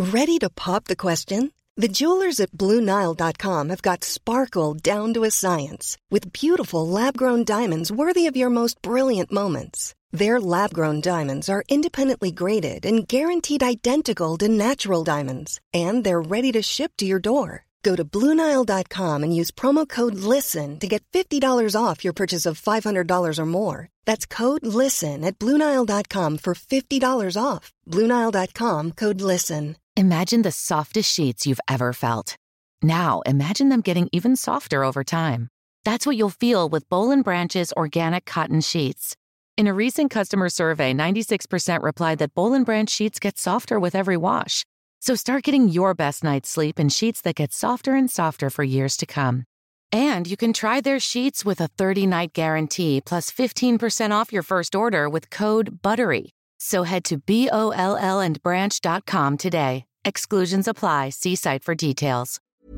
Ready to pop the question? The jewelers at BlueNile.com have got sparkle down to a science with beautiful lab-grown diamonds worthy of your most brilliant moments. Their lab-grown diamonds are independently graded and guaranteed identical to natural diamonds, and they're ready to ship to your door. Go to BlueNile.com and use promo code LISTEN to get $50 off your purchase of $500 or more. That's code LISTEN at BlueNile.com for $50 off. BlueNile.com, code LISTEN. Imagine the softest sheets you've ever felt. Now, imagine them getting even softer over time. That's what you'll feel with Boll & Branch's organic cotton sheets. In a recent customer survey, 96% replied that Boll & Branch sheets get softer with every wash. So start getting your best night's sleep in sheets that get softer and softer for years to come. And you can try their sheets with a 30-night guarantee plus 15% off your first order with code BUTTERY. So head to BOLLandbranch.com today. Exclusions apply. See site for details.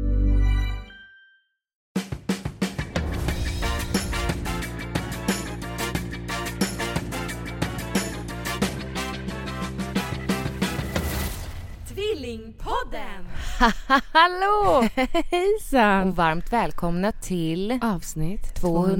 Tvillingpodden! Hallå! Hejsan! Och varmt välkomna till avsnitt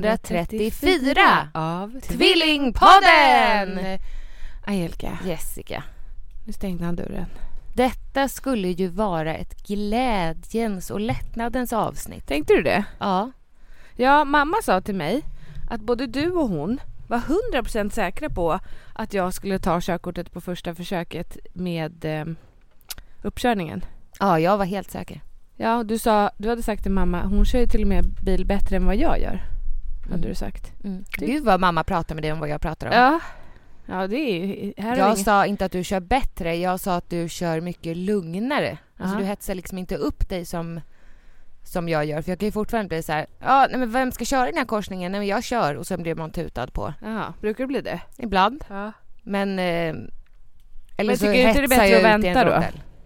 234 av Tvillingpodden! Angelica, Jessica, nu stängde han dörren. detta skulle ju vara ett glädjens och lättnadens avsnitt. Tänkte du det? Ja. Ja, mamma sa till mig att både du och hon var 100% säkra på att jag skulle ta körkortet på första försöket med uppkörningen. Ja, jag var helt säker. Ja, du hade sagt till mamma, hon kör ju till och med bil bättre än vad jag gör. Hade du sagt. Gud vad mamma pratar med dig om vad jag pratar om. Ja, det är här. Jag sa inte att du kör bättre, jag sa att du kör mycket lugnare. Alltså du hetsar liksom inte upp dig som jag gör. För jag kan ju fortfarande bli så här, nej, men vem ska köra i den här korsningen? Nej, men jag kör och sen blir man tutad på. Ja, brukar det bli det? Ibland. Ja. Men eller men så tycker inte det är bättre att vänta då?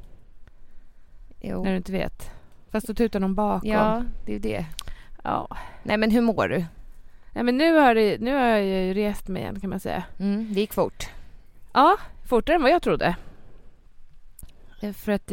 Jo. När du inte vet. Fast då tutar någon bakom. Ja, det är ju det. Ja. Nej, men hur mår du? Nej, men nu har jag ju rest mig igen, kan man säga. Det gick fort. Ja, fortare än vad jag trodde. För att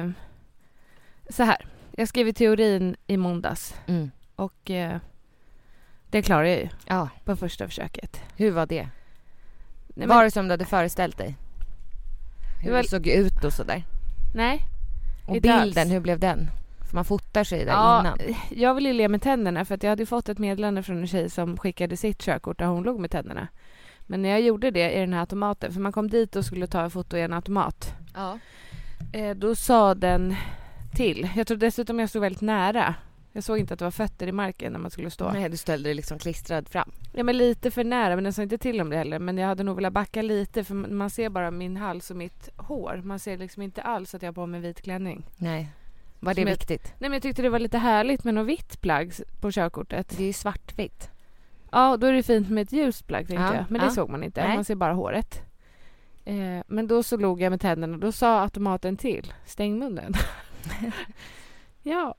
så här. Jag skrev teorin i måndags. Och det klarar jag ju. Ja. På första försöket. Hur var det? Nej, var det som du hade föreställt dig? Hur det såg ut och sådär? Nej. Och bilden, hur blev den? För man fotar sig där innan. Jag ville le med tänderna för att jag hade fått ett meddelande från en tjej som skickade sitt körkort där hon låg med tänderna. Men när jag gjorde det i den här automaten, för man kom dit och skulle ta en foto i en automat. Ja. Då sa den till. Jag tror dessutom jag stod väldigt nära. Jag såg inte att det var fötter i marken när man skulle stå. Nej, du ställde dig liksom klistrad fram. Ja, men lite för nära, men den sa inte till om det heller. Men jag hade nog velat backa lite, för man ser bara min hals och mitt hår. Man ser liksom inte alls att jag har på mig vit klänning. Nej. Var det viktigt? Nej, men jag tyckte det var lite härligt med något vitt plagg på körkortet. Det är ju svartvitt. Ja, då är det fint med ett ljust plagg, tänkte jag. Men det såg man inte. Nej. Man ser bara håret. Men då så låg jag med tänderna och då sa automaten till. Stäng munnen. Ja.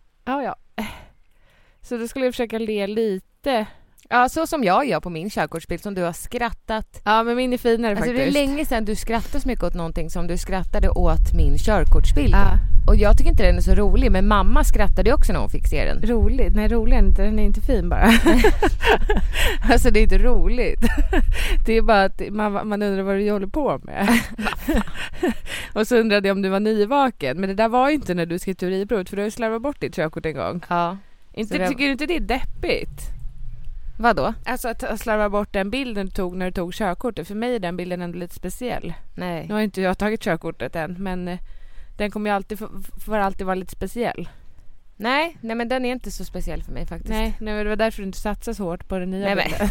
Så då skulle jag försöka le lite. Ja, så som jag gör på min körkortsbild som du har skrattat. Ja, men min är finare faktiskt. Det är länge sedan du skrattade så mycket åt någonting som du skrattade åt min körkortsbild. Ja. Och jag tycker inte den är så rolig, men mamma skrattade också när hon fick se den. Rolig? Nej, rolig är inte. Den är inte fin bara. Alltså, det är inte roligt. Det är bara att man undrar vad du håller på med. Och så undrade jag om du var nyvaken. Men det där var ju inte när du skrev teoriprovet, för du har ju slarvat bort ditt körkort en gång. Ja. Tycker du inte det är deppigt? Vadå? Alltså att slarva bort den bilden du tog när du tog körkortet. För mig är den bilden ändå lite speciell. Nej. Nu har inte jag tagit körkortet än, men den kommer ju alltid får alltid vara lite speciell. Nej, men den är inte så speciell för mig faktiskt. Nej, det var därför du inte satsar så hårt på den nya bilden.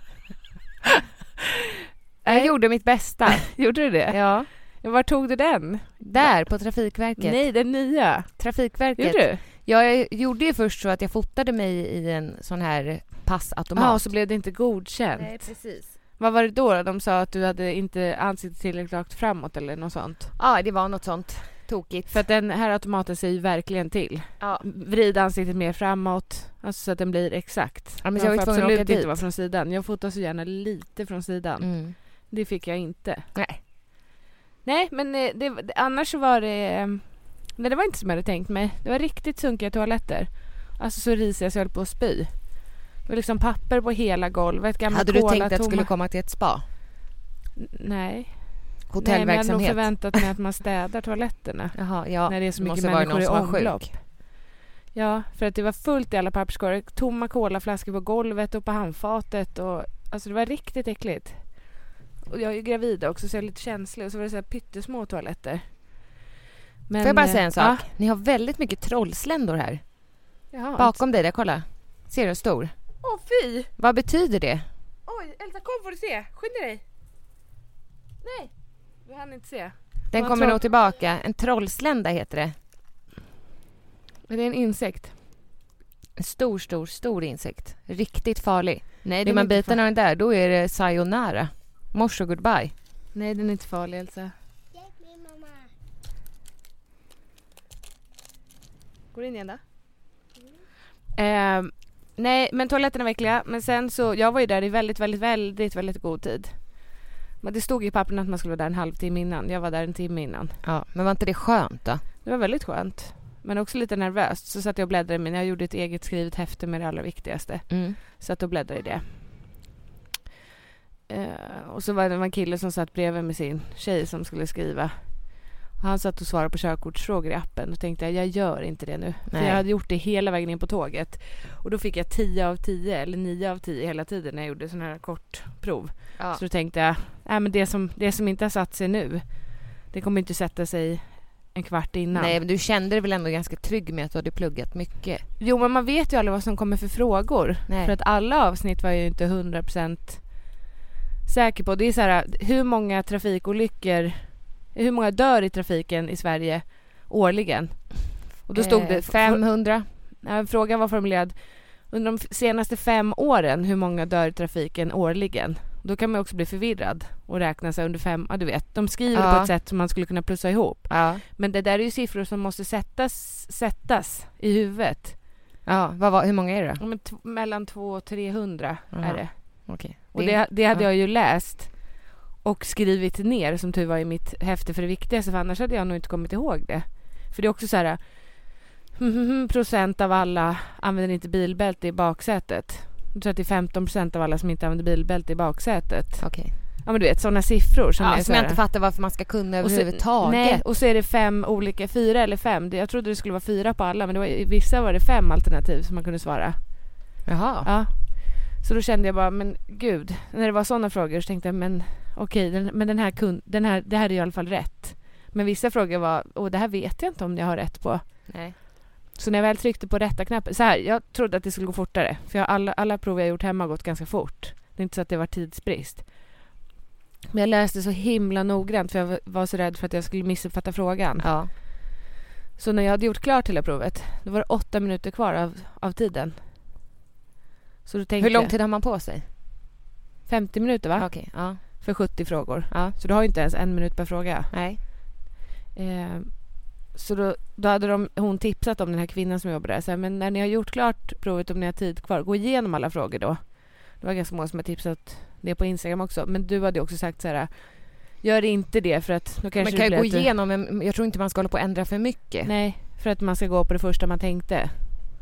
Jag gjorde mitt bästa. Gjorde du det? Ja. Var tog du den? Där, på Trafikverket. Nej, den nya. Trafikverket. Gjorde du? Jag gjorde ju först så att jag fotade mig i en sån här passautomat. Ja, och så blev det inte godkänt. Nej, precis. Vad var det då? De sa att du hade inte ansiktet tillräckligt rakt framåt eller något sånt. Ja, det var något sånt. Tokigt. För att den här automaten säger ju verkligen till. Ja. Vrid ansiktet mer framåt. Alltså så att den blir exakt. Ja, men jag var tvungen att absolut åka dit. Inte vara från sidan. Jag fotar så gärna lite från sidan. Det fick jag inte. Nej. Nej, men annars så var det... Nej, det var inte som jag hade tänkt mig. Det var riktigt sunkiga toaletter. Alltså så risiga så jag höll på att spy. Det var liksom papper på hela golvet. Gamla hade du tänkt att det skulle komma till ett spa? Nej. Hotellverksamhet? Nej, men jag hade nog förväntat mig att man städar toaletterna. Jaha, ja. När det är så mycket människor i omlopp. Ja, för att det var fullt i alla papperskorgar. Tomma colaflaskor på golvet och på handfatet. Och, alltså det var riktigt äckligt. Och jag är ju gravid också så jag är lite känslig. Och så var det så här pyttesmå toaletter. Men, får jag bara säga en sak? Ni har väldigt mycket trollsländor här. Jaha, bakom dig där, kolla. Ser du stor? Åh fy! Vad betyder det? Oj, Elsa kom får du se. Skynda dig. Nej, vi hann inte se. Den kommer nog tillbaka. En trollslända heter det. Men det är en insekt. En stor insekt. Riktigt farlig. Nej, vill man bita den där, då är det sayonara. Mors och goodbye. Nej, den är inte farlig, Elsa. Hjälp mig, mamma. Går in igen då? Nej, men toaletterna var äckliga. Men sen så, jag var ju där i väldigt god tid. Men det stod i pappren att man skulle vara där en halvtimme innan. Jag var där en timme innan. Ja, men var inte det skönt då? Det var väldigt skönt. Men också lite nervöst. Så satt jag och bläddrade, men jag gjorde ett eget skrivet häfte med det allra viktigaste. Så att jag bläddrade i det. Och så var det en kille som satt bredvid med sin tjej som skulle skriva. Och han satt och svarade på körkortsfrågor i appen. Och tänkte jag gör inte det nu. För jag hade gjort det hela vägen in på tåget. Och då fick jag 10 av 10 eller 9 av 10 hela tiden när jag gjorde sån här kort prov. Ja. Så då tänkte jag, men det som inte har satt sig nu, det kommer inte sätta sig en kvart innan. Nej, men du kände dig väl ändå ganska trygg med att du hade pluggat mycket? Jo, men man vet ju aldrig vad som kommer för frågor. Nej. För att alla avsnitt var ju inte 100% säker på. Det är så här, hur många dör i trafiken i Sverige årligen? Och då stod det 500. Frågan var formulerad under de senaste 5 åren, hur många dör i trafiken årligen? Då kan man också bli förvirrad och räkna sig under 5. Ja, du vet, de skriver på ett sätt som man skulle kunna plussa ihop. Ja. Men det där är ju siffror som måste sättas i huvudet. Ja, hur många är det då? Mellan 200 och 300 är det. Okay. Och det hade jag ju läst och skrivit ner som tur var i mitt häfte för det viktigaste, för annars hade jag nog inte kommit ihåg det. För det är också så här, procent av alla använder inte bilbälte i baksätet. Jag tror att det är 15% av alla som inte använder bilbälte i baksätet. Okej. Ja, men du vet, sådana siffror som är som jag inte fattar varför man ska kunna överhuvudtaget. Nej, och så är det 4 eller 5. Jag trodde det skulle vara 4 på alla, men i vissa var det 5 alternativ som man kunde svara. Jaha. Ja. Så då kände jag bara, men gud, när det var sådana frågor så tänkte jag, men okej, det här är i alla fall rätt. Men vissa frågor var, det här vet jag inte om jag har rätt på. Nej. Så när jag väl tryckte på rätta knappen, så här, jag trodde att det skulle gå fortare. För alla prov jag gjort hemma har gått ganska fort. Det är inte så att det var tidsbrist. Men jag läste så himla noggrant för jag var så rädd för att jag skulle missuppfatta frågan. Ja. Så när jag hade gjort klart hela provet, då var det 8 minuter kvar av tiden. Så då tänkte hur lång tid har man på sig? 50 minuter, va? Okej, ja. För 70 frågor. Ja. Så du har ju inte ens 1 minut per fråga. Nej. Så då hade hon tipsat om den här kvinnan som jobbar där. Så här, men när ni har gjort klart provet, om ni har tid kvar, gå igenom alla frågor då. Det var ganska många som har tipsat det på Instagram också. Men du hade också sagt så här, gör inte det för att då kanske man kan gå igenom, men jag tror inte man ska hålla på att ändra för mycket. Nej, för att man ska gå på det första man tänkte.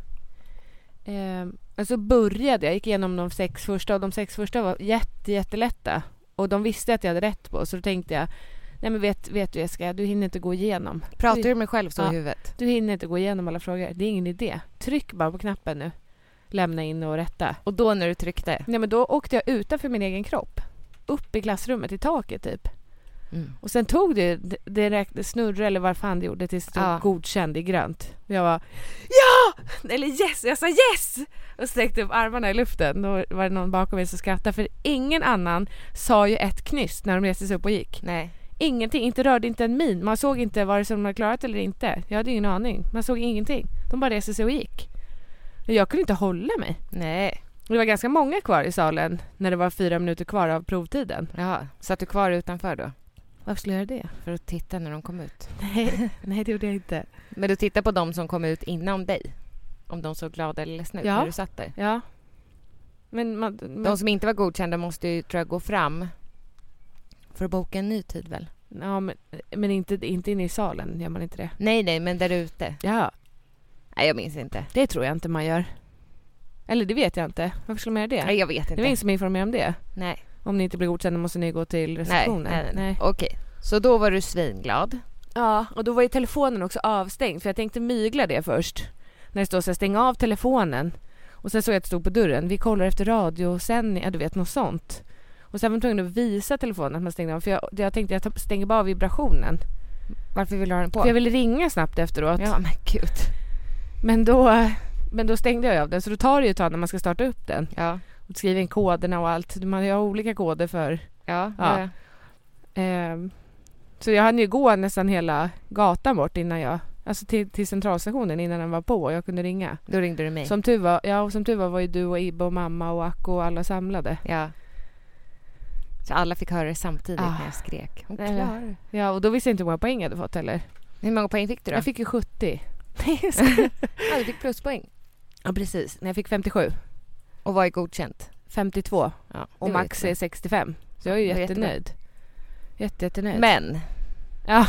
Så började jag gick igenom de 6 första, och de 6 första var jättelätta. Och de visste att jag hade rätt på, så då tänkte jag, nej men vet du Jessica, du hinner inte gå igenom. Pratar du med själv så i huvudet? Du hinner inte gå igenom alla frågor, det är ingen idé. Tryck bara på knappen nu. Lämna in och rätta. Och då när du tryckte? Nej, men då åkte jag utanför min egen kropp. Upp i klassrummet, i taket typ. Och sen tog det snurrade eller vad fan det gjorde tills det godkänd i grönt. Och jag var eller yes, jag sa yes! Och sträckte upp armarna i luften. Då var det någon bakom mig som skrattade, för ingen annan sa ju ett knyst när de reste sig upp och gick. Nej. Ingenting, inte rörde inte en min. Man såg inte vare sig de hade klarat eller inte. Jag hade ingen aning. Man såg ingenting. De bara reste sig och gick. Jag kunde inte hålla mig. Nej. Det var ganska många kvar i salen när det var 4 minuter kvar av provtiden. Jaha, satt du kvar utanför då? Varför skulle jag göra det? För att titta när de kom ut. Nej, det gjorde jag inte. Men du tittade på de som kom ut innan dig? Om de såg glada eller ledsna ut när du satt där? Ja. Men de som inte var godkända måste ju, tror jag, gå fram för att boka en ny tid väl? Ja, men inte inne i salen gör man inte det. Nej, men där ute. Ja. Nej, jag minns inte. Det tror jag inte man gör. Eller det vet jag inte. Varför skulle man göra det? Nej, jag vet inte. Det är ingen som informerar om det. Nej. Om ni inte blir godkända måste ni gå till receptionen. Nej. Okej. Så då var du svinglad. Ja, och då var ju telefonen också avstängd. För jag tänkte mygla det först. När det står så här, stäng av telefonen. Och sen såg jag att det stod på dörren. Vi kollar efter radiosändning. Ja, du vet, något sånt. Och sen var man tvungen att visa telefonen att man stängde av. För jag tänkte att jag stänger bara av vibrationen. Varför vill du ha den på? För jag ville ringa snabbt efteråt. Ja, men gud. Men då stängde jag av den. Så då tar det ju ett tag när man ska starta upp den. Ja. Och skriva in koderna och allt. Man har olika koder för... Ja. Så jag hann ju gå nästan hela gatan bort innan jag... Alltså till centralstationen innan den var på. Jag kunde ringa. Då ringde du mig. Som tur var ju du och Ibbe och mamma och Akko och alla samlade. Ja. Så alla fick höra det samtidigt när jag skrek. Ja, och då visste jag inte hur många poäng jag hade fått heller. Hur många poäng fick du då? Jag fick ju 70. Du fick pluspoäng. Ja, precis. När jag fick 57. Och vad är godkänt? 52. Ja, och max är 65. Så jag är ju jättenöjd. Jättenöjd. Men. Ja.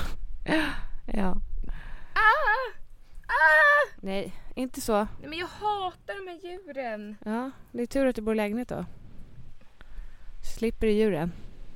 Nej, inte så. Nej, men jag hatar de här djuren. Ja, det är tur att du bor i lägenhet då. Slipper i djuren.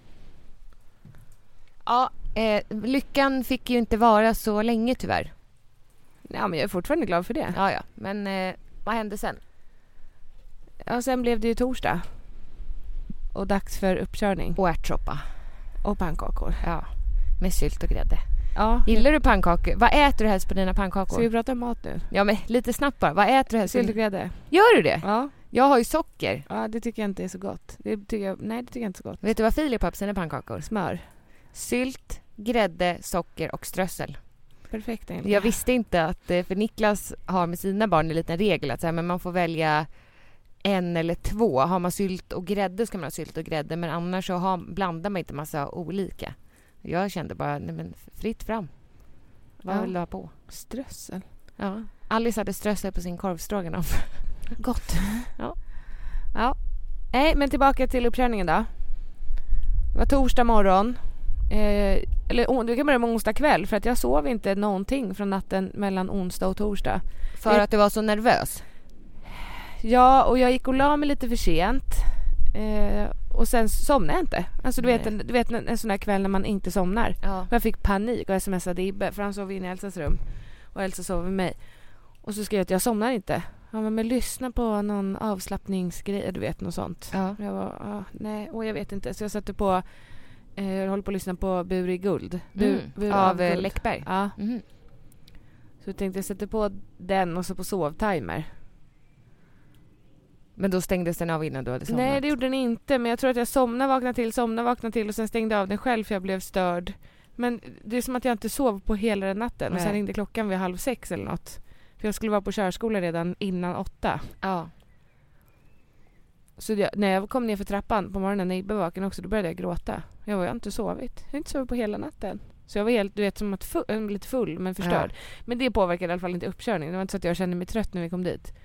Ja, lyckan fick ju inte vara så länge tyvärr. Ja, men jag är fortfarande glad för det. Ja. Men vad hände sen? Ja, sen blev det ju torsdag. Och dags för uppkörning. Och ärtsoppa. Och pannkakor. Ja, med sylt och grädde. Ja. Gillar du pannkakor? Vad äter du helst på dina pannkakor? Ska vi prata om mat nu? Ja, men lite snabbt bara. Vad äter du helst? Sylt och grädde. Gör du det? Ja. Jag har ju socker. Ja, det tycker jag inte är så gott. Nej, det tycker jag inte så gott. Vet du vad Filip har på sina pannkakor? Smör. Sylt, grädde, socker och strössel. Perfekt egentligen. Jag visste inte att, för Niklas har med sina barn en liten regel att så här, men man får välja 1 eller 2. Har man sylt och grädde ska man ha sylt och grädde, men annars så blandar man inte massa olika. Jag kände bara, nej men fritt fram. Vad vill du ha på? Strössel. Ja. Alice hade strössel på sin korvstroganoff. Gott. Ja. Nej, men tillbaka till uppkörningen då. Det var torsdag morgon. Du kan börja med onsdag kväll. För att jag sov inte någonting från natten mellan onsdag och torsdag. För att du var så nervös? Ja, och jag gick och la mig lite för sent. Och sen somnade jag inte. Alltså du vet en sån här kväll när man inte somnar. Ja. Jag fick panik och smsade Ibbe. För han sov inne i Elsas rum. Och Elsa sov med mig. Och så skrev jag att jag somnar inte. Ja, men lyssna på någon avslappningsgrej. Du vet, något sånt. Ja. Jag var, nej, och jag vet inte. Så jag satte på... jag håller på att lyssna på Bur i guld. Bur av Läckberg. Ja. Mm. Så jag tänkte jag sätter på den och så på sovtimer. Men då stängdes den av innan du hade somnat? Nej, det gjorde den inte. Men jag tror att jag somnade, vaknade till och sen stängde av den själv för jag blev störd. Men det är som att jag inte sov på hela den natten. Nej. Och sen ringde klockan vid 5:30 eller något. För jag skulle vara på körskola redan innan 8. Ja. Så när jag kom ner för trappan på morgonen när Ibbe var vaken också, då började jag gråta. Jag har inte sovit. Jag har inte sovit på hela natten. Så jag var helt, du vet, som att lite full men förstörd. Ja. Men det påverkade i alla fall inte uppkörningen. Det var inte så att jag kände mig trött när vi kom dit.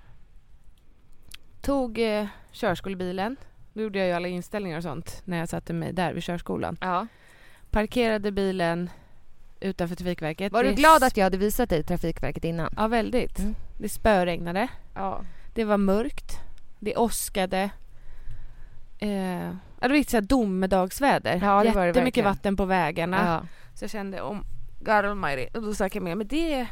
Tog körskolebilen. Då gjorde jag ju alla inställningar och sånt när jag satte mig där vid körskolan. Ja. Parkerade bilen utanför Trafikverket. Var du glad att jag hade visat dig Trafikverket innan? Ja, väldigt. Mm. Det spöregnade. Ja. Det var mörkt. Det åskade. Det var riktigt så här domedagsväder. Ja, det var det jättemycket vatten på vägarna. Ja. Så jag kände om God Almighty. Och då sa jag med, men det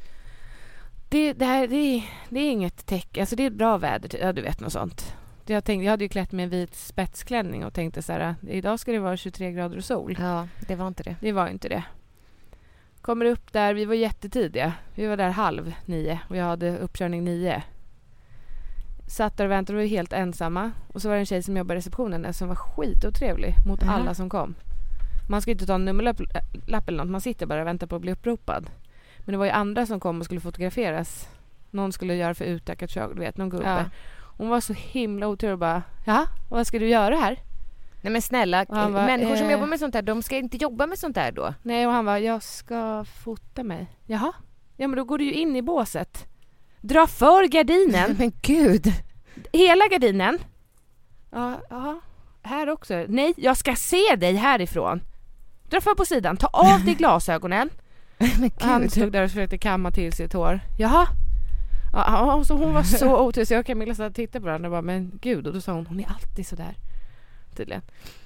är inget tecken. Alltså det är ett bra väder. Ja, du vet något sånt. Jag hade ju klätt med en vit spetsklänning och tänkte så här, idag ska det vara 23 grader och sol. Ja, det var inte det. Det var inte det. Kommer upp där, vi var jättetidiga. Vi var där 8:30 och jag hade uppkörning 9. Satt där och väntade och var helt ensamma. Och så var det en tjej som jobbade i receptionen där som var skitotrevlig mot alla som kom. Man ska inte ta en nummerlapp eller något. Man sitter bara och väntar på att bli uppropad. Men det var ju andra som kom och skulle fotograferas. Någon skulle göra för utökat kök, du vet, någon gubbe. Ja. Hon var så himla otrevlig och bara, ja, vad ska du göra här? Nej men snälla, människor som jobbar med sånt här, de ska inte jobba med sånt här då. Nej, och han var, jag ska fota mig. Jaha, ja men då går du ju in i båset. Dra för gardinen. Men gud. Hela gardinen. Ja, här också. Nej, jag ska se dig härifrån. dra för på sidan, ta av dig glasögonen. Men Han stod där och försökte kamma till sitt hår. Jaha. Ja, så hon var så otur, så jag och Camilla så tittade på varandra och bara, men gud, och då sa hon är alltid så där. Tydligen.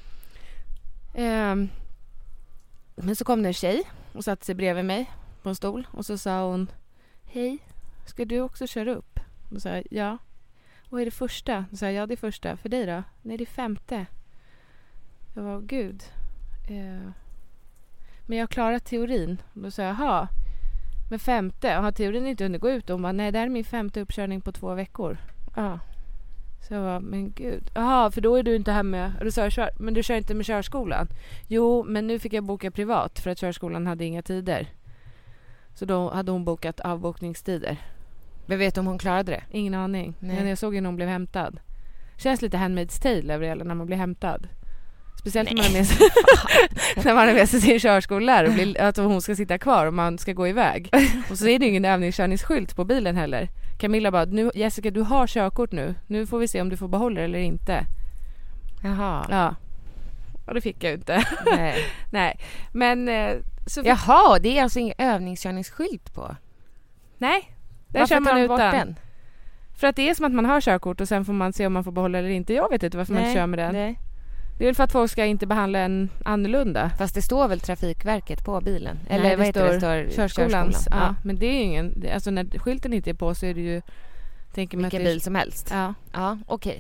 Men så kom det en tjej och satte sig bredvid mig på en stol och så sa hon, hej, ska du också köra upp? Och då sa jag, ja. Vad är det första? Då sa jag, ja, det är första. För dig då? Nej, det är 5:e. Jag var, gud. Men jag har klarat teorin. Och då sa jag, jaha. Men 5:e, har teorin inte hunnit gå ut? Och hon bara, nej, det här är min 5:e uppkörning på 2 veckor. Ja. Så jag var, men gud. Jaha, för då är du inte här med... Och då sa jag, men du kör inte med körskolan? Jo, men nu fick jag boka privat för att körskolan hade inga tider. Så då hade hon bokat avbokningstider. Men vet du om hon klarade det? Ingen aning. Nej. Men jag såg ju när hon blev hämtad. Känns lite Handmaid's Tale över hela när man blir hämtad. Speciellt när man, är med sig, när man är med sig sin körskollärare och blir, att hon ska sitta kvar och man ska gå iväg. Och så är det ingen övningskörningsskylt på bilen heller. Camilla bara, nu, Jessica, du har körkort nu. Nu får vi se om du får behålla det eller inte. Jaha. Ja. Och det fick jag inte. Nej. Nej. Men... Så Jaha, det är alltså ingen övningskörningsskylt på? Nej. Där Varför kör man tar de utan. bort den? För att det är som att man har körkort och sen får man se om man får behålla eller inte. Jag vet inte varför man inte kör med den. Nej. Det är väl för att folk ska inte behandla en annorlunda. Fast det står väl Trafikverket på bilen? Nej, Eller vad heter det? står körskolans. Ja. Men det är ju ingen... Alltså när skylten inte är på så är det ju... Vilken bil som helst. Ja. Ja, okej.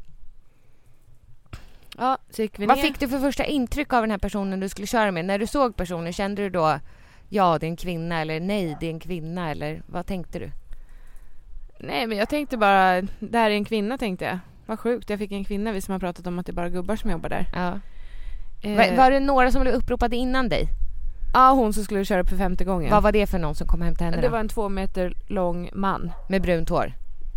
Ja, så gick vi Vad ner. fick du för första intryck av den här personen du skulle köra med? När du såg personen, kände du då ja, det är en kvinna eller nej, det är en kvinna eller vad tänkte du? Nej, men jag tänkte bara, det här är en kvinna, tänkte jag. Vad sjukt, jag fick en kvinna, vi som har pratat om att det är bara gubbar som jobbar där. Ja. Var det några som blev uppropade innan dig? Ja, hon som skulle köra upp för 5:e gången. Vad var det för någon som kom hem till henne Det då? var en 2 meter lång man. Med brunt hår?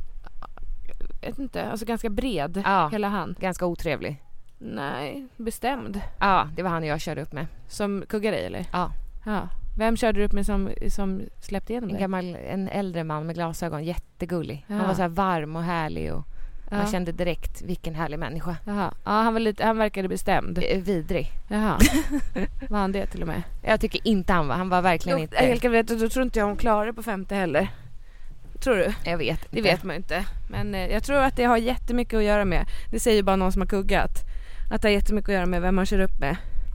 Jag vet inte, alltså ganska bred, Ja. hela han. Ganska otrevlig? Nej, bestämd. Ja, det var han jag körde upp med. Som kuggade dig, eller? Ja. Ja. Vem körde du upp med som släppte igenom dig? En äldre man med glasögon, jättegullig. Ja. Han var så här varm och härlig och man Ja. kände direkt vilken härlig människa. Jaha. Ja, han verkade bestämd. Vidrig. Jaha. Var han det till och med? Jag tycker inte han var verkligen inte. Angelica, då tror inte jag hon klarar på 5:e heller. Tror du? Jag vet Det vet man ju inte. Men jag tror att det har jättemycket att göra med. Det säger bara någon som har kuggat. Att det har jättemycket att göra med vem man kör upp med.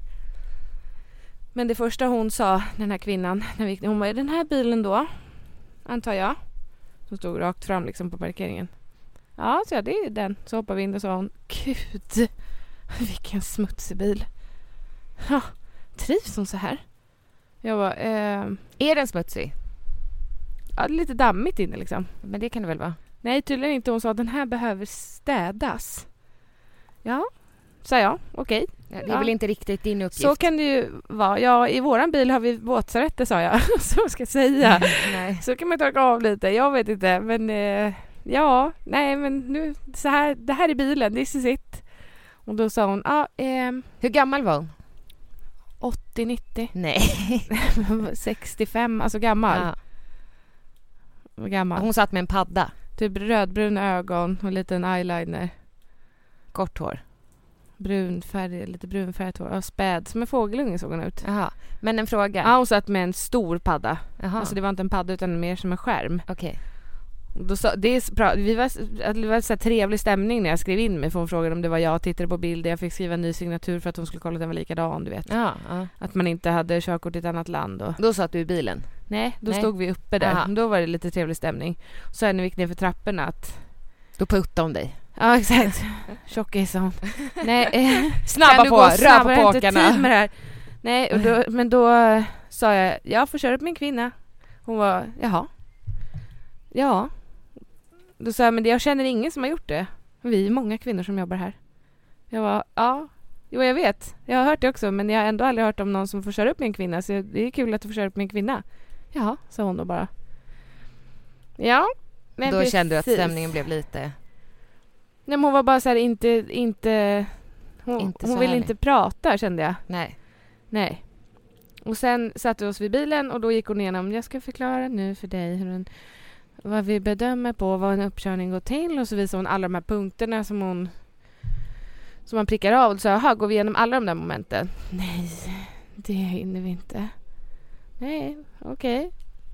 Men det första hon sa, den här kvinnan, hon var i den här bilen då, antar jag. Som stod rakt fram liksom på parkeringen. Ja, så det är den. Så hoppade vi in och sa hon, gud, vilken smutsig bil. Ja, trivs hon så här? Jag var, Är den smutsig? ja, lite dammigt inne liksom. Men det kan det väl vara? Nej, tydligen inte. Hon sa, den här behöver städas. Ja, sa jag. Okej. Det är väl inte riktigt din uppgift? Så kan det ju vara. Ja, i våran bil har vi våtservetter, sa jag. Så ska jag säga. Nej. Så kan man torka av lite. Jag vet inte. Men ja, nej, men nu så här. Det här är bilen. This is it. Och då sa hon, Hur gammal var hon? 80-90. Nej. 65, alltså gammal. Ja. Gammal. Hon satt med en padda. Typ rödbruna ögon och en liten eyeliner. Kort hår. Lite brunfärgat hår. Ja, späd. Som en fågelunge såg hon ut. Jaha. Men en fråga. Ja, hon satt med en stor padda. Jaha. Alltså det var inte en padda utan mer som en skärm. Okej. Då sa, det var så här trevlig stämning när jag skrev in mig. För hon frågade om det var jag, tittade på bilder. Jag fick skriva en ny signatur för att hon skulle kolla att den var likadan, du vet. Ja. Att man inte hade körkort i ett annat land. Och... Då satt du i bilen? Nej, då Nej. stod vi uppe där. Aha. Då var det lite trevlig stämning. Så när vi gick ner för trapporna att... Då puttade hon dig. Ja, exakt. Tjockis, sa hon. Nej, Snabba kan du på, gå rör snabbare, på jag har inte påkarna. tid med det här. Nej, men då sa jag får köra upp min kvinna. Hon var, jaha. Ja. Då sa jag, men jag känner ingen som har gjort det. Vi är många kvinnor som jobbar här. Jag var, ja. Jo, jag vet. Jag har hört det också, men jag har ändå aldrig hört om någon som får köra upp min kvinna. Så det är kul att du får köra upp min kvinna. Ja, sa hon då bara. Ja. Men då precis. kände du att stämningen blev lite... Nej, men hon var bara så här, inte hon så ville härlig. inte prata, kände jag. Nej. Och sen satte vi oss vid bilen och då gick hon igenom, jag ska förklara nu för dig vad vi bedömer på, vad en uppkörning går till, och så visade hon alla de här punkterna som man prickar av och så går vi igenom alla de där momenten. Nej, Det hinner vi inte. Nej, okej.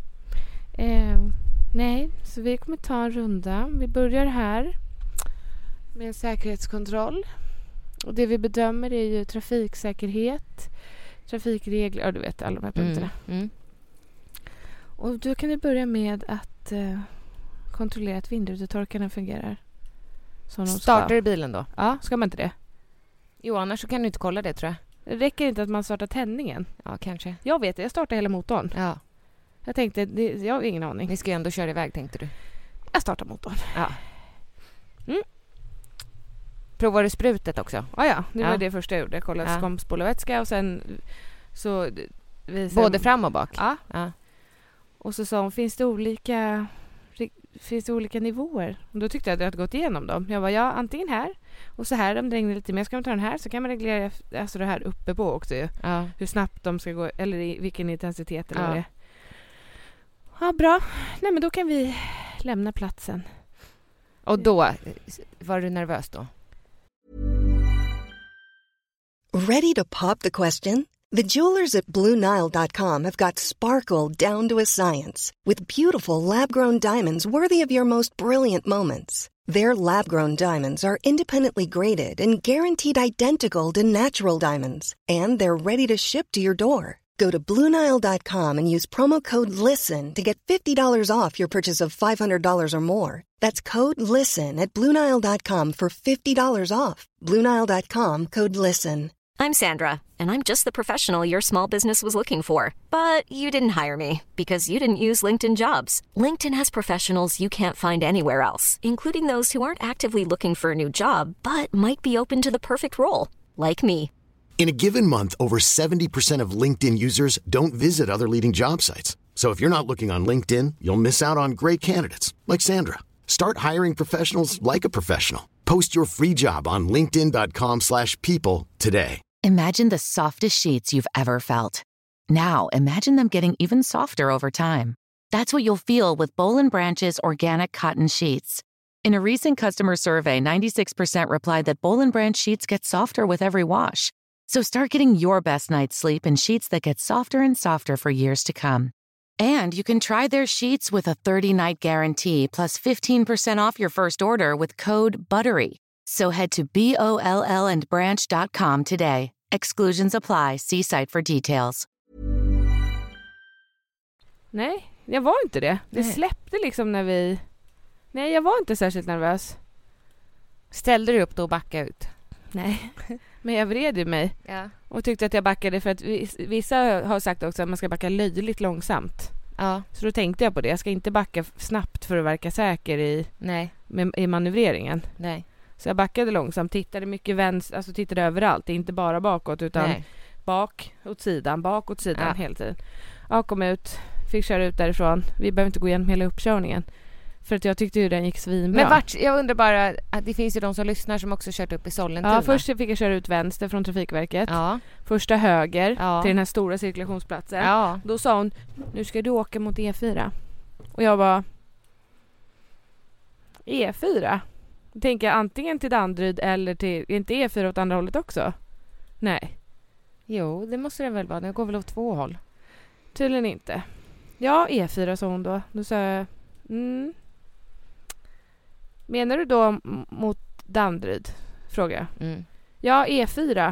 Nej, så vi kommer ta en runda. Vi börjar här med en säkerhetskontroll. Och det vi bedömer är ju trafiksäkerhet, trafikregler, ja du vet alla de här punkterna. Och då kan vi börja med att kontrollera att vindrutetorkarna fungerar som de ska. Startar du bilen då? Ja, ska man inte det? Jo, annars så kan du inte kolla det, tror jag. Det räcker inte att man startar tändningen. Ja, kanske. Jag vet det, jag startar hela motorn. Ja. Jag tänkte, jag har ingen aning. Ni ska ju ändå köra iväg, tänkte du. Jag startar motorn. Ja. Provar du sprutet också? Ja, det var det första jag gjorde. Jag kollade skomspolarvätska och sen så... Både fram och bak? Ja. Och så sa hon, finns det olika nivåer? Och då tyckte jag att jag hade gått igenom dem. Jag var antingen här och så här, om det regnar lite mer ska man ta den här, så kan man reglera alltså det här uppe på också ju. Ja. Hur snabbt de ska gå, eller i vilken intensitet eller vad det är. Ja, bra. Nej, men då kan vi lämna platsen. Och då, var du nervös då? Ready to pop the question? The jewelers at BlueNile.com have got sparkle down to a science with beautiful lab-grown diamonds worthy of your most brilliant moments. Their lab-grown diamonds are independently graded and guaranteed identical to natural diamonds, and they're ready to ship to your door. Go to BlueNile.com and use promo code LISTEN to get $50 off your purchase of $500 or more. That's code LISTEN at BlueNile.com for $50 off. BlueNile.com, code LISTEN. I'm Sandra, and I'm just the professional your small business was looking for. But you didn't hire me because you didn't use LinkedIn Jobs. LinkedIn has professionals you can't find anywhere else, including those who aren't actively looking for a new job, but might be open to the perfect role, like me. In a given month, over 70% of LinkedIn users don't visit other leading job sites. So if you're not looking on LinkedIn, you'll miss out on great candidates like Sandra. Start hiring professionals like a professional. Post your free job on linkedin.com/people today. Imagine the softest sheets you've ever felt. Now, imagine them getting even softer over time. That's what you'll feel with Boll & Branch's organic cotton sheets. In a recent customer survey, 96% replied that Boll & Branch sheets get softer with every wash. So start getting your best night's sleep in sheets that get softer and softer for years to come. And you can try their sheets with a 30-night guarantee plus 15% off your first order with code BUTTERY. So head to BOLLandbranch.com today. Exclusions apply. See site for details. Nej, jag var inte det. Det släppte liksom när vi... Nej, jag var inte särskilt nervös. Ställde du upp då och backade ut? Nej, men jag vred ju mig. Ja. Och tyckte att jag backade för att vissa har sagt också att man ska backa löjligt långsamt. Ja. Så då tänkte jag på det. Jag ska inte backa snabbt för att verka säker i manövreringen. Nej. Så jag backade långsamt, tittade mycket vänster, alltså tittade överallt, inte bara bakåt utan bak åt sidan hela tiden. Ja, kom ut, fick köra ut därifrån. Vi behöver inte gå igenom hela uppkörningen. För att jag tyckte ju den gick svinbra. Men jag undrar bara, att det finns ju de som lyssnar som också kört upp i Sollentuna. Ja, först fick jag köra ut vänster från Trafikverket. Ja. Första höger till den här stora cirkulationsplatsen. Ja. Då sa hon, nu ska du åka mot E4. Och jag bara, E4? Då tänker jag antingen till Danderyd eller till, inte E4 åt andra hållet också? Nej. Jo, det måste det väl vara. Det går väl åt två håll. Tydligen inte. Ja, E4 sa hon då. Då sa jag, menar du då mot Danderyd? Fråga. Ja, E4.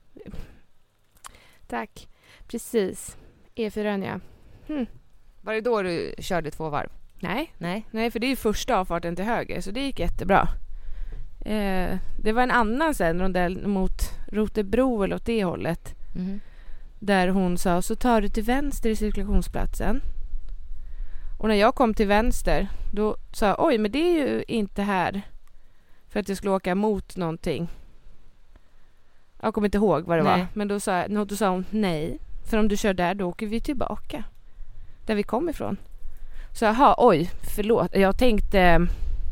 Tack. Precis. E4, ja. Var det då du körde 2 varv? Nej, för det är ju första avfarten till höger, så det gick jättebra. Det var en annan sen rondell mot Rotebro eller åt det hållet. Där hon sa, så tar du till vänster i cirkulationsplatsen. Och när jag kom till vänster, då sa jag, oj, men det är ju inte här. För att jag skulle åka mot någonting. Jag kommer inte ihåg vad det var. Men då sa hon, nej. För om du kör där, då åker vi tillbaka. Där vi kom ifrån. Så jaha, oj, förlåt. Jag tänkte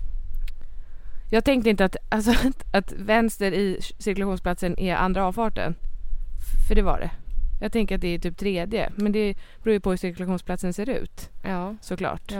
inte att vänster i cirkulationsplatsen är andra avfarten. För det var det. Jag tänker att det är typ 3D. Men det beror ju på hur cirkulationsplatsen ser ut. Ja. Såklart.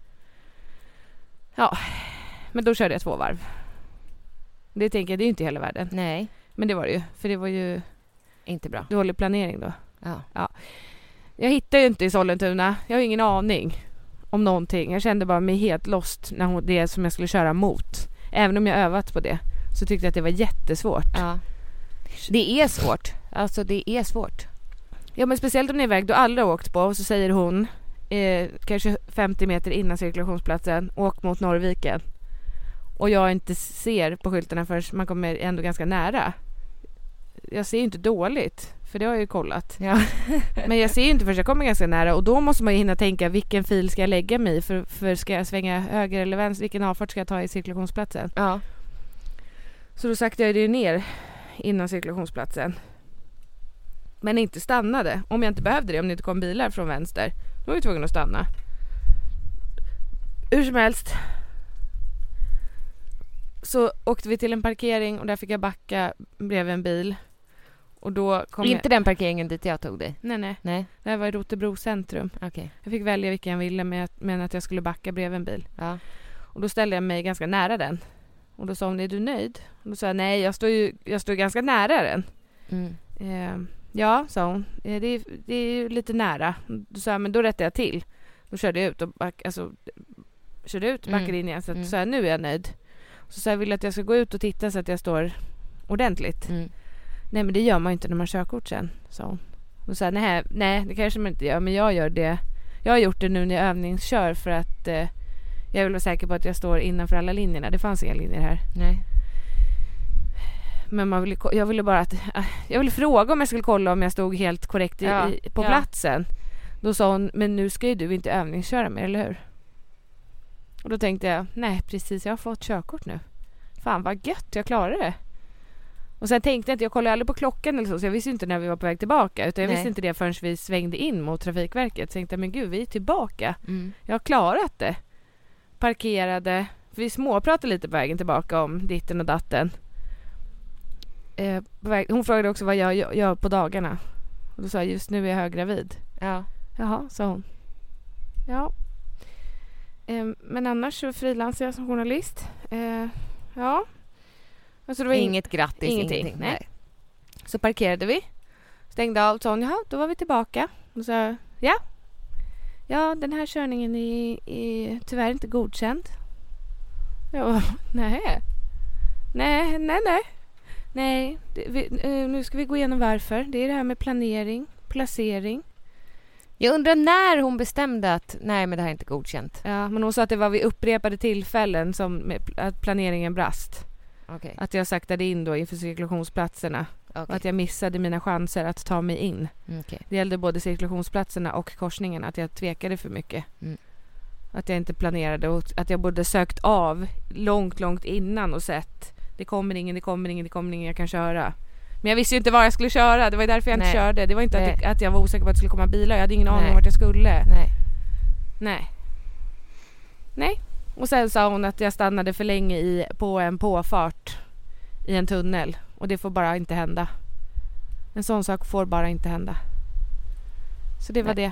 Ja. Men då körde jag 2 varv. Det tänker jag, det är ju inte hela världen. Nej. Men det var det ju. För det var ju inte bra. Dålig planering då. Ja. Jag hittar ju inte i Sollentuna. Jag har ingen aning om någonting. Jag kände bara mig helt lost när det som jag skulle köra mot. Även om jag övat på det så tyckte jag att det var jättesvårt. Ja. Det är svårt. Alltså det är svårt. Ja, men speciellt om ni är iväg du aldrig har åkt på och så säger hon kanske 50 meter innan cirkulationsplatsen åk mot Norrviken. Och jag inte ser på skyltarna förrän man kommer ändå ganska nära. Jag ser ju inte dåligt, för det har jag ju kollat. Ja. Men jag ser ju inte förrän jag kommer ganska nära. Och då måste man ju hinna tänka vilken fil ska jag lägga mig i. För ska jag svänga höger eller vänster? Vilken avfart ska jag ta i cirkulationsplatsen? Ja. Så då saktade jag det ner innan cirkulationsplatsen. Men inte stannade. Om jag inte behövde det, om det inte kom bilar från vänster. Då var jag tvungen att stanna. Hur som helst. Så åkte vi till en parkering och där fick jag backa bredvid en bil. Och då kom Inte den parkeringen dit jag tog dig? Nej. Nej. Det här var i Rotebro centrum. Okay. Jag fick välja vilken jag ville men att jag skulle backa bredvid en bil. Ja. Och då ställde jag mig ganska nära den. Och då sa hon, är du nöjd? Och då sa jag, nej, jag står ganska nära den. Ja, sa hon. Det är ju lite nära. Då sa jag, men då rättade jag till. Då körde jag ut och backade in igen. Så sa jag, nu är jag nöjd. Så sa jag, vill att jag ska gå ut och titta så att jag står ordentligt. Nej, men det gör man ju inte när man kör kort sen, sa hon. Då sa jag, nej, det kanske man inte gör. Men jag gör det. Jag har gjort det nu när jag övningskör för att jag vill vara säker på att jag står innanför alla linjerna. Det fanns inga linjer här. Nej. Men jag ville fråga om jag skulle kolla om jag stod helt korrekt på platsen. Då sa hon, men nu ska ju du inte övningsköra mer, eller hur? Och då tänkte jag, nej precis, jag har fått körkort nu. Fan vad gött, jag klarade det. Och sen tänkte jag inte, jag kollade aldrig på klockan eller så jag visste inte när vi var på väg tillbaka. Utan jag visste inte det förrän vi svängde in mot Trafikverket. Så tänkte jag, men gud, vi är tillbaka. Jag har klarat det. Parkerade. För vi småpratade lite på vägen tillbaka om ditten och datten. Hon frågade också vad jag gör på dagarna. Och då sa jag, just nu är jag höggravid. Ja. Jaha, sa hon. Ja. Men annars så frilansar jag som journalist. Ja. Alltså det var inget grattis, ingenting. Nej. Så parkerade vi. Stängde av, sa hon, jaha, då var vi tillbaka. Och så ja, den här körningen är tyvärr inte godkänd. Jag Nej, nu ska vi gå igenom varför. Det är det här med planering, placering. Jag undrar när hon bestämde att nej, men det här är inte godkänt. Ja, men hon sa att det var vid upprepade tillfällen som att planeringen brast. Okay. Att jag saktade in då inför cirkulationsplatserna. Okay. Och att jag missade mina chanser att ta mig in. Okay. Det gällde både cirkulationsplatserna och korsningen. Att jag tvekade för mycket. Att jag inte planerade. Och att jag borde sökt av långt innan och sett. Det kommer ingen, jag kan köra. Men jag visste ju inte var jag skulle köra. Det var därför jag inte körde. Det var inte att jag var osäker på att det skulle komma bilar. Jag hade ingen aning om vart jag skulle. Nej. Och sen sa hon att jag stannade för länge på en påfart i en tunnel. Och det får bara inte hända. En sån sak får bara inte hända. Så det var det.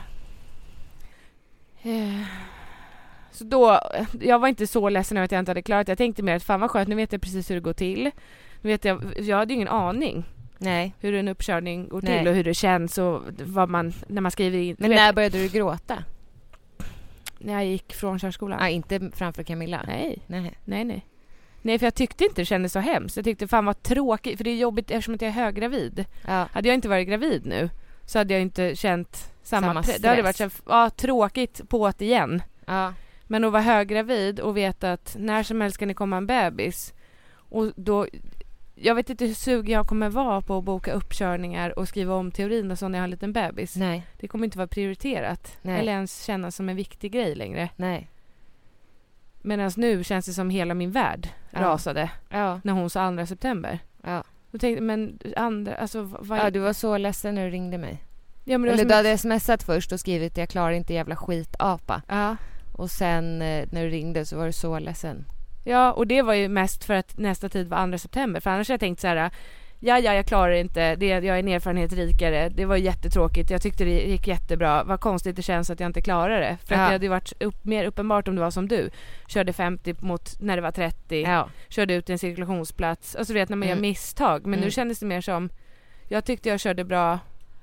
Så då, jag var inte så ledsen över att jag inte hade klarat det. Jag tänkte mer att fan vad skönt, nu vet jag precis hur det går till. Nu vet jag hade ju ingen aning. Nej. Hur en uppkörning går till och hur det känns och vad när man skriver in. Men när började du gråta? När jag gick från körskolan. Ja, inte framför Camilla? Nej, för jag tyckte inte det kändes så hemskt. Jag tyckte fan vad tråkigt, för det är jobbigt eftersom att jag är höggravid. Ja. Hade jag inte varit gravid nu så hade jag inte känt samma stress. Det hade varit tråkigt på att igen. Ja. Men att vara höggravid och veta att när som helst kan det komma en bebis. Och då, jag vet inte hur sugen jag kommer vara på att boka uppkörningar och skriva om teorin och så när jag har en liten bebis. Nej. Det kommer inte vara prioriterat. Nej. Eller ens kännas som en viktig grej längre. Nej. Medan nu känns det som hela min värld rasade när hon sa 2 september. Ja. Då tänkte men andra, alltså du var så ledsen när du ringde mig. Ja, men eller du hade smsat först och skrivit jag klarar inte jävla skitapa. Ja. Och sen när du ringde så var du så ledsen. Ja, och det var ju mest för att nästa tid var 2 september. För annars hade jag tänkt så här, jag klarar inte. Jag är en erfarenhet rikare. Det var jättetråkigt. Jag tyckte det gick jättebra. Vad konstigt det känns att jag inte klarar det. För att det hade varit mer uppenbart om det var som du. Körde 50 mot när det var 30. Ja. Körde ut en cirkulationsplats. Och så vet när man gör misstag. Men nu kändes det mer som, jag tyckte jag körde bra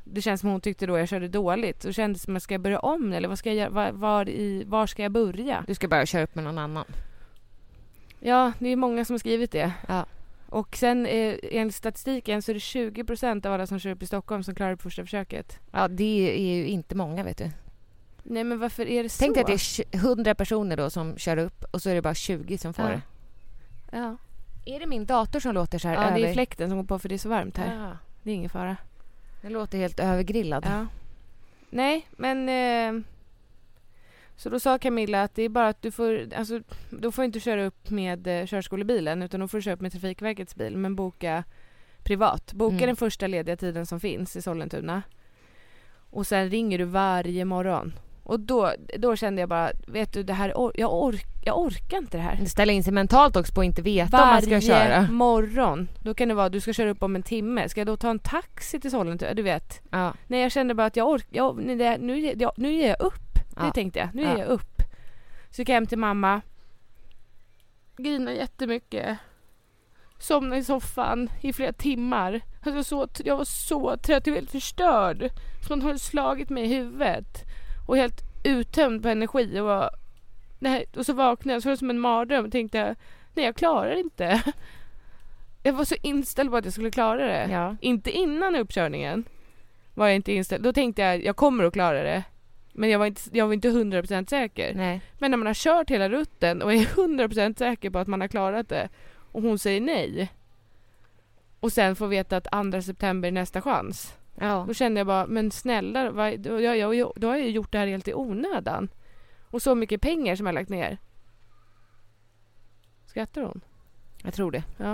det känns som hon tyckte då jag körde dåligt. Så kändes det som att ska jag börja om eller vad ska jag göra? Var ska jag börja? Du ska bara köra upp med någon annan. Ja, det är många som har skrivit det. Ja. Och sen enligt statistiken så är det 20% av alla som kör upp i Stockholm som klarar på första försöket. Ja, det är ju inte många, vet du. Nej, men varför är det så? Tänk dig att det är 100 personer då som kör upp och så är det bara 20 som får det. Ja. Är det min dator som låter så här över? Ja, det är fläkten som går på för det är så varmt här. Ja. Det är ingen fara. Den låter helt övergrillad. Ja. Nej, men så då sa Camilla att det är bara att du får inte köra upp med körskolebilen utan då får du köra upp med Trafikverkets bil, men boka privat. Boka den första lediga tiden som finns i Sollentuna. Och sen ringer du varje morgon. Och då kände jag bara, vet du, det här jag orkar inte det här. Ställa in sig mentalt också på att inte veta om man ska köra. Varje morgon. Då kan det vara du ska köra upp om en timme. Ska jag då ta en taxi till Sollentuna? Du vet. Ja. Nej, jag kände bara att nu ger jag upp. Ja. Det tänkte jag. Nu ger jag upp. Så gick jag hem till mamma. Grinade jättemycket. Somnade i soffan i flera timmar. Jag var så trött. Jag var helt förstörd. Som man hade slagit mig i huvudet. Och helt uttömd på energi. Och så vaknade jag. Så var det som en mardröm. Och tänkte, nej, jag klarar inte. Jag var så inställd på att jag skulle klara det. Ja. Inte innan uppkörningen var jag inte inställd. Då tänkte jag kommer att klara det. Men jag var inte 100% säker. Nej. Men när man har kört hela rutten och är 100% säker på att man har klarat det och hon säger nej och sen får veta att 2 september är nästa chans. Ja. Då kände jag bara, men snälla, då har jag gjort det här helt i onödan. Och så mycket pengar som jag lagt ner. Skrattar hon? Jag tror det. Ja.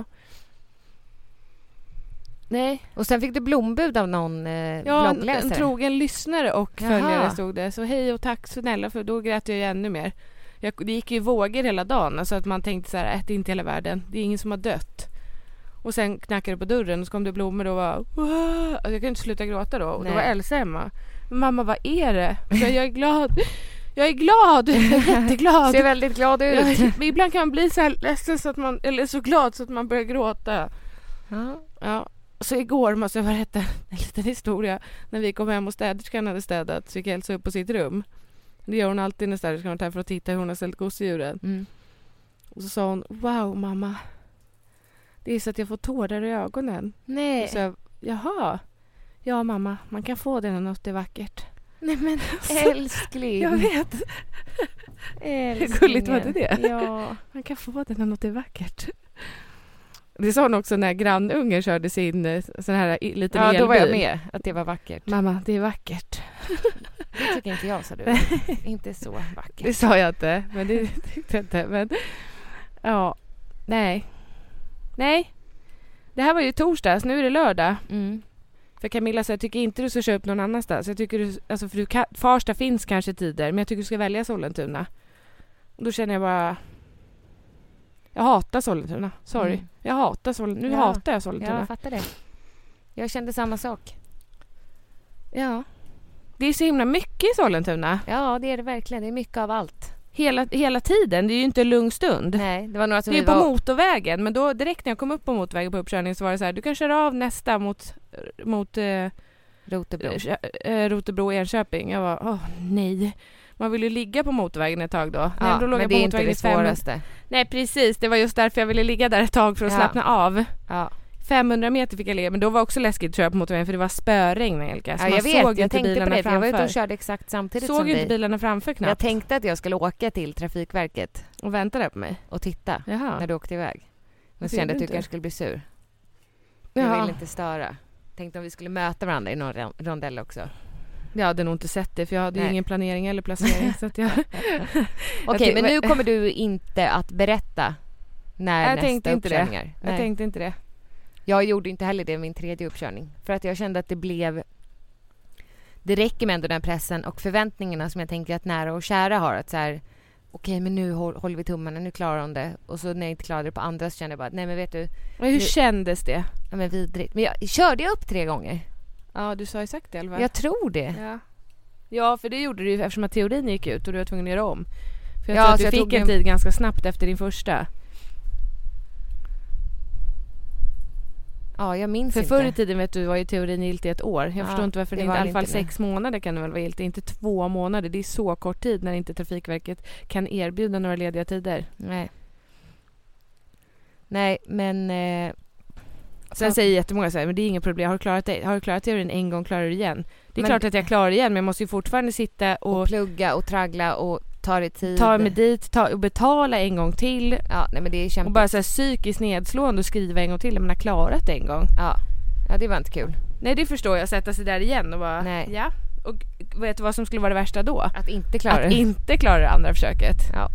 Nej. Och sen fick du blombud av någon bloggläsare. En trogen lyssnare och följare stod det. Så hej och tack snälla, för då grät jag ju ännu mer. Det gick ju vågor hela dagen. Alltså att man tänkte så här, det är inte hela världen. Det är ingen som har dött. Och sen knackade det på dörren och så kom det blommor och var jag kunde inte sluta gråta då. Och då var Elsa hemma. Mamma, vad är det? Jag är glad. Jag är glad. Jag är jätteglad. Ser väldigt glad ut. Ibland kan man bli så här ledsen så att man, eller så glad så att man börjar gråta. Ja. Så igår måste jag berätta en liten historia. När vi kom hem och städerskan hade städat så gick Elsa upp på sitt rum. Det gör hon alltid när städerskan har varit här för att titta hur hon har ställt gosedjuren. Och så sa hon, wow mamma, det är så att jag får tårar i ögonen. Nej. Och så jag, jaha. Ja mamma, man kan få det när något är vackert. Nej men älskling. Jag vet. Älskling. Gulligt var det. Ja. Man kan få det när något är vackert. Det sa hon också när grannungen körde sin sån här liten elbil. Ja, då var jag med att det var vackert. Mamma, det är vackert. Det tycker inte jag, sa du. Inte så vackert. Det sa jag inte, men det tyckte jag inte. Men ja, nej. Det här var ju torsdags, nu är det lördag. För Camilla sa, jag tycker inte du ska köra upp någon annanstans. Jag tycker Farsta finns kanske tider, men jag tycker du ska välja Sollentuna. Och då känner jag bara, jag hatar Sollentuna. Sorry. Jag hatar Sollentuna. Nu hatar jag Sollentuna. Jag fattar det. Jag kände samma sak. Ja. Det är så himla mycket i Sollentuna. Ja, det är det verkligen. Det är mycket av allt. Hela tiden. Det är ju inte en lugn stund. Nej, det var några som det är på motorvägen. Men då direkt när jag kom upp på motorvägen på uppkörningen så var det så här, du kan köra av nästa mot Rotebro Enköping. Jag var, nej. Man vill ju ligga på motorvägen ett tag då. Ja, då men det är inte det svåraste. Nej, precis. Det var just därför jag ville ligga där ett tag för att slappna av. Ja. 500 meter fick jag ligga, men då var också läskigt tror jag på motorvägen för det var spöregn, Angelica. Ja, jag vet. Jag tänkte på det för jag var ute och körde exakt samtidigt som dig. Såg inte bilarna framför knappt. Jag tänkte att jag skulle åka till Trafikverket. Och vänta där på mig. Och titta när du åkte iväg. Men så kände att du kanske skulle bli sur. Jag vill inte störa. Tänkte om vi skulle möta varandra i någon rondell också. Jag hade nog inte sett det för jag hade ju ingen planering eller placering. Så att Okej, men nu kommer du inte att berätta när nästa uppkörning är. Jag tänkte inte det. Jag gjorde inte heller det med min 3:e uppkörning. För att jag kände att det räcker med ändå den pressen och förväntningarna som jag tänker att nära och kära har. Att så här, okej, men nu håller vi tummarna, nu klarar de det. Och så när jag inte klarade det på andra så kände jag bara, nej men vet du. Och hur kändes det? Ja men vidrigt. Men jag körde upp 3 gånger. Ja, du sa ju sagt det, eller vad? Jag tror det. Ja, för det gjorde du eftersom att teorin gick ut och du var tvungen att göra om. För jag tror att du fick en tid ganska snabbt efter din första. Ja, jag minns För inte. förr i tiden vet du var ju teorin giltig ett år. Jag förstår inte varför det inte i alla fall 6 månader kan det väl vara giltigt. Inte 2 månader. Det är så kort tid när inte Trafikverket kan erbjuda några lediga tider. Nej, men... Sen säger jättemånga så här, men det är inget problem. Har du klarat teorin en gång, klarar du igen. Det är klart att jag klarar igen, men jag måste ju fortfarande sitta och plugga och traggla och ta det tid. Ta mig dit, och betala en gång till. Ja, nej men det är kämpigt. Och bara så här psykiskt nedslående och skriva en gång till. Man har klarat det en gång. Ja, det var inte kul. Nej, det förstår jag. Sätta sig där igen och bara, nej. Ja. Och vet du vad som skulle vara det värsta då? Att inte klara det. Att inte klara det andra försöket. Ja.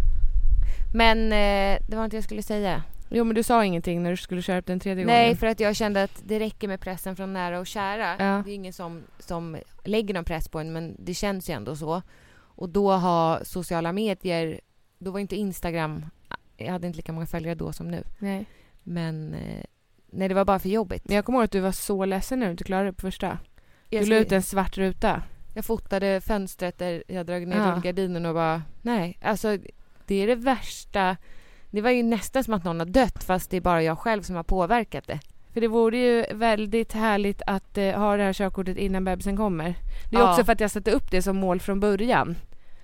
Men det var inte jag skulle säga. Jo, men du sa ingenting när du skulle köra upp den 3:e gången. Nej, för att jag kände att det räcker med pressen från nära och kära. Ja. Det är ingen som lägger någon press på en, men det känns ju ändå så. Och då har sociala medier, då var inte Instagram, jag hade inte lika många följare då som nu. Nej. Men nej, det var bara för jobbigt. Men jag kommer ihåg att du var så ledsen när du inte klarade det på första. Du la ut en svart ruta. Jag fotade fönstret där jag drog ner gardinen och bara, nej, alltså det är det värsta. Det var ju nästan som att någon har dött, fast det är bara jag själv som har påverkat det. För det vore ju väldigt härligt att ha det här körkortet innan bebisen kommer. Det är också för att jag satte upp det som mål från början.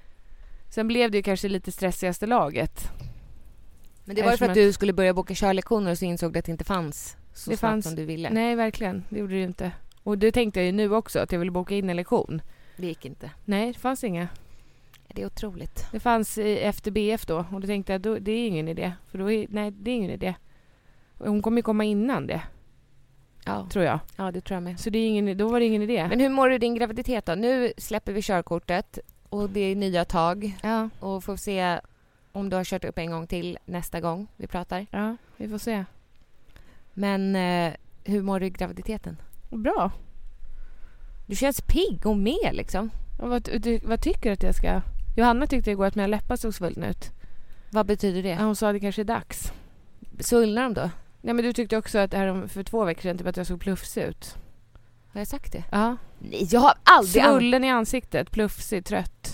Sen blev det ju kanske lite stressigaste laget. Men det var ju för att du skulle börja boka körlektioner och så insåg du att det inte fanns så snabbt som du ville. Nej, verkligen. Det gjorde det ju inte. Och det tänkte jag ju nu också, att jag ville boka in en lektion. Det gick inte. Nej, det fanns inga. Det är otroligt. Det fanns efter BF då. Och då tänkte jag, det är ingen idé. För då nej, det är ingen idé. Hon kommer ju komma innan det. Ja. Tror jag. Ja, det tror jag med. Så då var det ingen idé. Men hur mår du din graviditet då? Nu släpper vi körkortet. Och det är nya tag. Ja. Och får se om du har kört upp en gång till nästa gång vi pratar. Ja, vi får se. Men hur mår du i graviditeten? Bra. Du känns pigg och med liksom. Vad tycker du att jag ska... Johanna tyckte igår att mina läppar såg svullna ut. Vad betyder det? Ja, hon sa att det kanske är dags. Svullnar de då? Nej, men du tyckte också att för 2 veckor sedan typ att jag såg plufsig ut. Har jag sagt det? Ja. Nej, jag har aldrig... Svullen i ansiktet, plufsig, trött.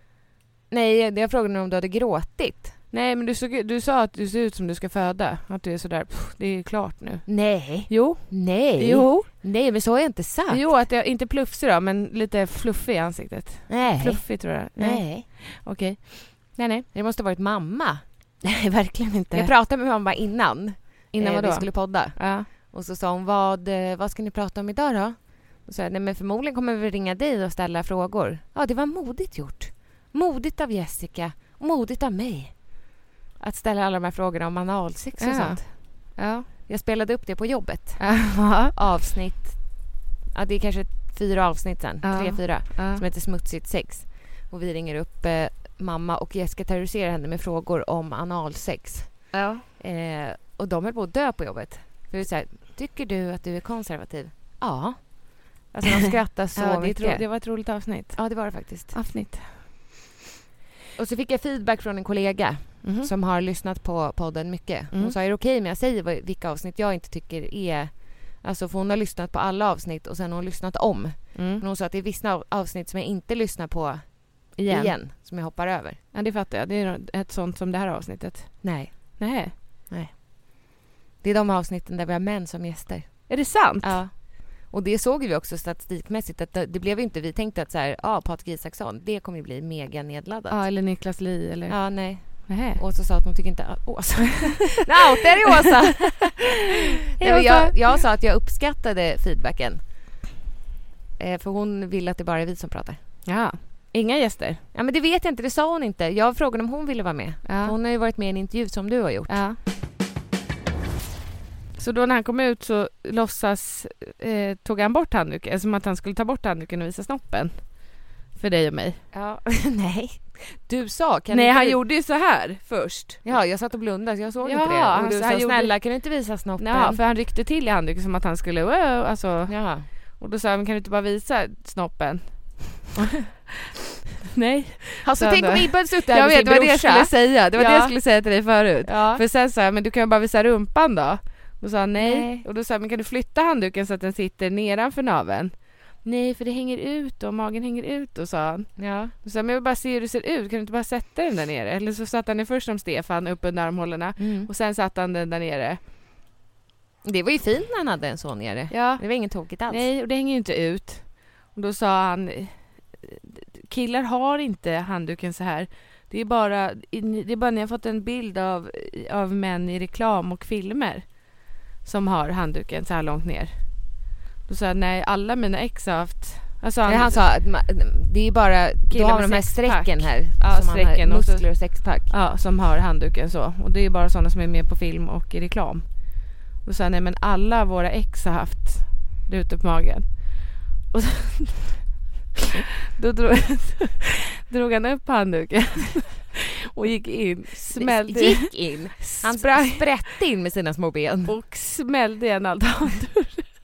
Nej, jag frågade om du hade gråtit. Nej, men du sa att du ser ut som du ska föda. Att du är sådär, det är klart nu. Nej. Jo. Nej. Jo. Nej, men så har jag inte sagt. Jo, att jag inte plufsig då, men lite fluffig i ansiktet. Nej. Fluffig tror jag. Nej. Okej. Nej. Det måste ha varit mamma. Nej, verkligen inte. Jag pratade med mamma innan vadå? vi skulle podda. Ja. Och så sa hon, vad ska ni prata om idag då? Och så, nej men förmodligen kommer vi ringa dig och ställa frågor. Ja, det var modigt gjort. Modigt av Jessica och modigt av mig. Att ställa alla de här frågorna om analsex och sånt. Ja. Jag spelade upp det på jobbet. Ja. Avsnitt. Ja, det är kanske 4 avsnitt sen. 3-4. Ja. Som heter Smutsigt sex. Och vi ringer upp mamma och Jessica terroriserar henne med frågor om analsex. Ja. Och de höll på att dö på jobbet. För det är så här, tycker du att du är konservativ? Ja. Alltså de skrattar så mycket. Det var ett roligt avsnitt. Ja, det var det faktiskt. Avsnitt. Och så fick jag feedback från en kollega som har lyssnat på podden mycket. Hon sa, är det okej om jag säger vilka avsnitt jag inte tycker är... Alltså för hon har lyssnat på alla avsnitt och sen har hon lyssnat om. Men hon sa att det är vissa avsnitt som jag inte lyssnar på igen som jag hoppar över. Ja, det fattar jag. Det är ett sånt som det här avsnittet. Nej. Det är de avsnitten där vi har män som gäster. Är det sant? Ja. Och det såg vi också statistikmässigt att det blev inte, vi tänkte att så här, Patrik Isaksson, det kommer ju bli mega nedladdat. Ja, eller Niklas Li eller... Ja, nej. Nej. Åsa sa att hon tycker inte... Åsa. Nej, det är Åsa. Jag sa att jag uppskattade feedbacken. För hon vill att det bara är vi som pratar. Ja. Inga gäster? Ja, men det vet jag inte. Det sa hon inte. Jag frågade om hon ville vara med. Ja. Hon har ju varit med i en intervju som du har gjort. Ja. Så då när han kom ut så tog han bort handduken. Som att han skulle ta bort handduken och visa snoppen. För dig och mig. Ja. Nej. Du sa... han gjorde ju så här först. Ja, jag satt och blundade så jag såg inte det. Och du sa, snälla kan du inte visa snoppen? Ja, för han ryckte till i handduken som att han skulle... Alltså. Ja. Och då sa han, kan du inte bara visa snoppen? Nej. Alltså tänk om Ibba suttit här jag med sin vet vad det brorsa. skulle säga. Det var det jag skulle säga till dig förut. Ja. För sen sa jag, men du kan ju bara visa rumpan då. Då sa han nej. Och då sa jag, men kan du flytta handduken så att den sitter nedanför naveln? Nej, för det hänger ut och magen hänger ut, och sa han. Ja. Då sa jag, men jag vill bara se hur det ser ut. Kan du inte bara sätta den där nere? Eller så satt han först som Stefan upp under armhålorna. Och sen satt han den där nere. Det var ju fint när han hade en sån nere. Ja. Det var inget tokigt alls. Nej, och det hänger ju inte ut. Och då sa han, killar har inte handduken så här. Det är bara ni har fått en bild av män i reklam och filmer som har handduken så här långt ner. Då sa jag, nej, alla mina ex har haft... Alltså han sa att det är bara då har de här strecken här. Ja, som strecken. Muskler och sexpack. Ja, som har handduken så. Och det är bara sådana som är med på film och i reklam. Då sa jag, nej men alla våra ex har haft det ute på magen. Och då drog han upp handduken och gick in. Gick in? Han sprätte in med sina små ben. Och smällde igen altandörr.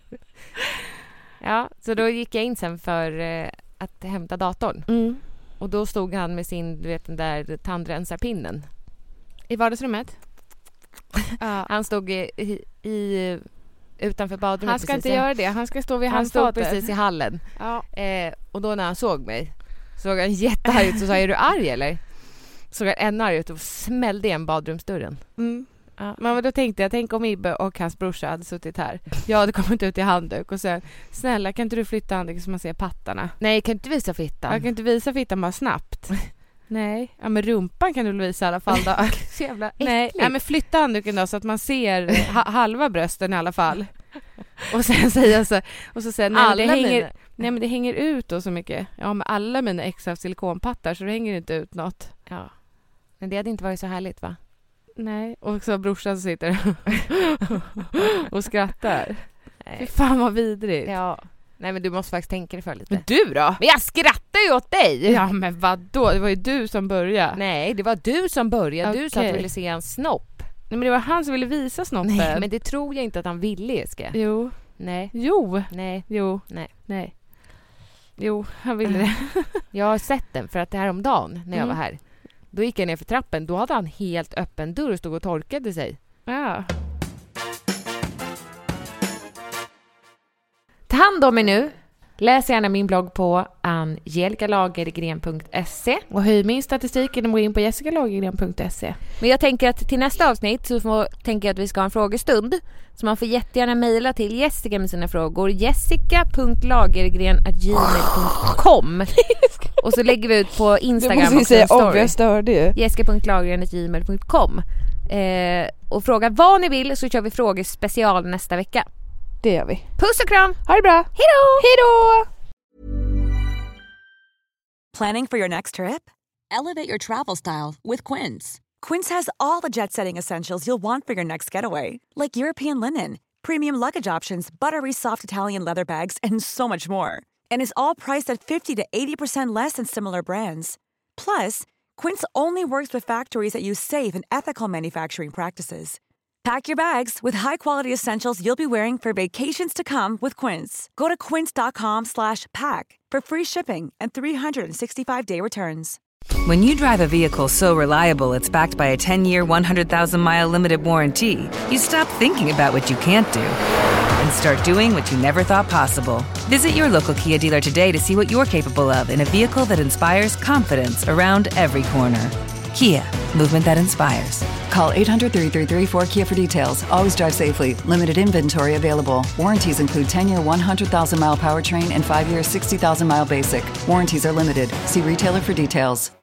Ja, så då gick jag in sen för att hämta datorn. Mm. Och då stod han med sin, du vet, den där tandrensarpinnen. I vardagsrummet? Ja. Han stod i utanför badrummet. Han ska inte göra det. Han ska stå vid Han stod handfatet. precis i hallen. Ja. Och då när han såg mig såg han jättearg ut och sa, är du arg eller? Såg han ännu arg ut och smällde igen badrumsdörren. Mm. Ja. Men då tänkte jag, tänk om Ibbe och hans brorsa hade suttit här. Jag hade kommit ut i handduk och sen, snälla kan inte du flytta handduken så man ser pattarna? Nej, kan inte visa fittan. Jag kan inte visa fittan bara snabbt. Nej, ja men rumpan kan du väl visa i alla fall då. Så jävla äckligt. Nej, ja, men flytta handduken då så att man ser halva brösten i alla fall. Och sen säger jag så, och så säger nej men det hänger ut då så mycket. Ja, men alla mina ex har silikonpattar så det hänger inte ut något. Ja. Men det hade inte varit så härligt, va? Nej, och så brorsan sitter och skrattar. Fy fan vad vidrigt. Ja. Nej, men du måste faktiskt tänka dig för lite. Men du då? Men jag skrattar ju åt dig! Ja, men vadå? Det var ju du som började. Nej, det var du som började. Okay. Du sa att du ville se en snopp. Nej, men det var han som ville visa snoppen. Nej, men det tror jag inte att han ville, Jessica. Jo. Nej. Jo. Nej. Jo. Nej. Nej. Jo, han ville det. Jag har sett den för att det här om dagen när jag var här. Då gick jag ner för trappen. Då hade han helt öppen dörr och stod och torkade sig. Ja. Ta hand om mig nu. Läs gärna min blogg på angelikalagergren.se. Och höj min statistik genom att gå in på jessicalagergren.se. Men jag tänker att till nästa avsnitt så tänker jag att vi ska ha en frågestund. Så man får jättegärna mejla till Jessica med sina frågor. jessica.lagergren@gmail.com. Och så lägger vi ut på Instagram. Du måste säga om jag störde ju. jessica.lagergren@gmail.com. Och fråga vad ni vill så kör vi frågespecial nästa vecka. Det gör vi. Puss och kram! Ha det bra! Hej då! Hej då! Planning for your next trip? Elevate your travel style with Quince. Quince has all the jet-setting essentials you'll want for your next getaway, like European linen, premium luggage options, buttery soft Italian leather bags, and so much more. And is all priced at 50 to 80% less than similar brands. Plus, Quince only works with factories that use safe and ethical manufacturing practices. Pack your bags with high-quality essentials you'll be wearing for vacations to come with Quince. Go to quince.com/pack for free shipping and 365-day returns. When you drive a vehicle so reliable it's backed by a 10-year, 100,000-mile limited warranty, you stop thinking about what you can't do and start doing what you never thought possible. Visit your local Kia dealer today to see what you're capable of in a vehicle that inspires confidence around every corner. Kia, movement that inspires. Call 800-333-4KIA for details. Always drive safely. Limited inventory available. Warranties include 10-year 100,000-mile powertrain and 5-year 60,000-mile basic. Warranties are limited. See retailer for details.